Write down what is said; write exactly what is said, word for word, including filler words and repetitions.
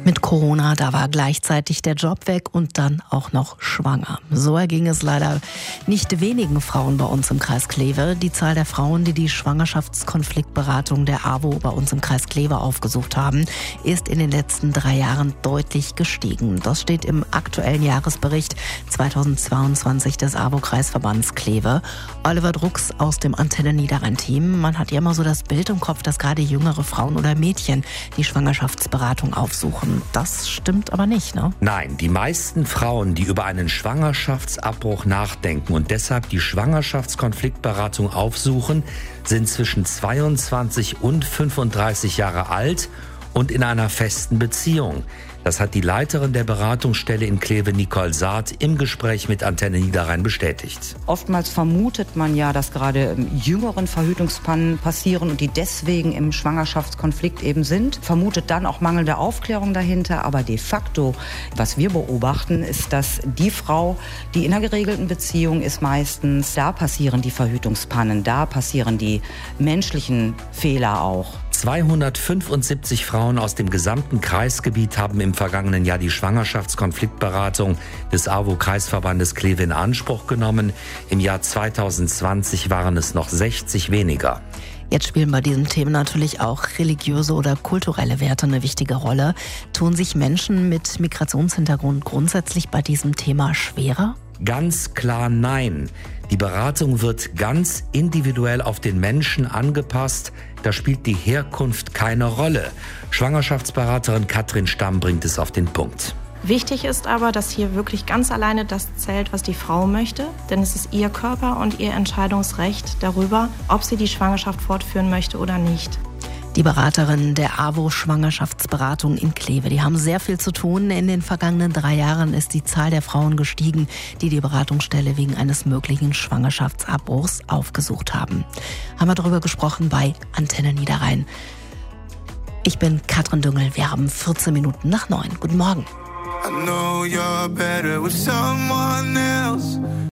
Mit Corona, da war gleichzeitig der Job weg und dann auch noch schwanger. So erging es leider nicht wenigen Frauen bei uns im Kreis Kleve. Die Zahl der Frauen, die die Schwangerschaftskonfliktberatung der AWO bei uns im Kreis Kleve aufgesucht haben, ist in den letzten drei Jahren deutlich gestiegen. Das steht im aktuellen Jahresbericht zweitausendzweiundzwanzig des AWO-Kreisverbands Kleve. Oliver Drucks aus dem Antenne Niederrhein-Team. Man hat ja immer so das Bild im Kopf, dass gerade jüngere Frauen oder Mädchen die Schwangerschaftsberatung aufsuchen. Das stimmt aber nicht, ne? Nein, die meisten Frauen, die über einen Schwangerschaftsabbruch nachdenken und deshalb die Schwangerschaftskonfliktberatung aufsuchen, sind zwischen zweiundzwanzig und fünfunddreißig Jahre alt und in einer festen Beziehung. Das hat die Leiterin der Beratungsstelle in Kleve, Nicole Saat, im Gespräch mit Antenne Niederrhein bestätigt. Oftmals vermutet man ja, dass gerade jüngeren Verhütungspannen passieren und die deswegen im Schwangerschaftskonflikt eben sind. Vermutet dann auch mangelnde Aufklärung dahinter. Aber de facto, was wir beobachten, ist, dass die Frau, die in einer geregelten Beziehung ist, meistens, da passieren die Verhütungspannen, da passieren die menschlichen Fehler auch. zweihundertfünfundsiebzig Frauen aus dem gesamten Kreisgebiet haben im vergangenen Jahr die Schwangerschaftskonfliktberatung des AWO-Kreisverbandes Kleve in Anspruch genommen. Im Jahr zweitausendzwanzig waren es noch sechzig weniger. Jetzt spielen bei diesem Thema natürlich auch religiöse oder kulturelle Werte eine wichtige Rolle. Tun sich Menschen mit Migrationshintergrund grundsätzlich bei diesem Thema schwerer? Ganz klar nein. Die Beratung wird ganz individuell auf den Menschen angepasst. Da spielt die Herkunft keine Rolle. Schwangerschaftsberaterin Katrin Stamm bringt es auf den Punkt. Wichtig ist aber, dass hier wirklich ganz alleine das zählt, was die Frau möchte. Denn es ist ihr Körper und ihr Entscheidungsrecht darüber, ob sie die Schwangerschaft fortführen möchte oder nicht. Die Beraterinnen der AWO-Schwangerschaftsberatung in Kleve, die haben sehr viel zu tun. In den vergangenen drei Jahren ist die Zahl der Frauen gestiegen, die die Beratungsstelle wegen eines möglichen Schwangerschaftsabbruchs aufgesucht haben. Haben wir darüber gesprochen bei Antenne Niederrhein. Ich bin Katrin Düngel, wir haben vierzehn Minuten nach neun. Guten Morgen. I know you're better with someone else.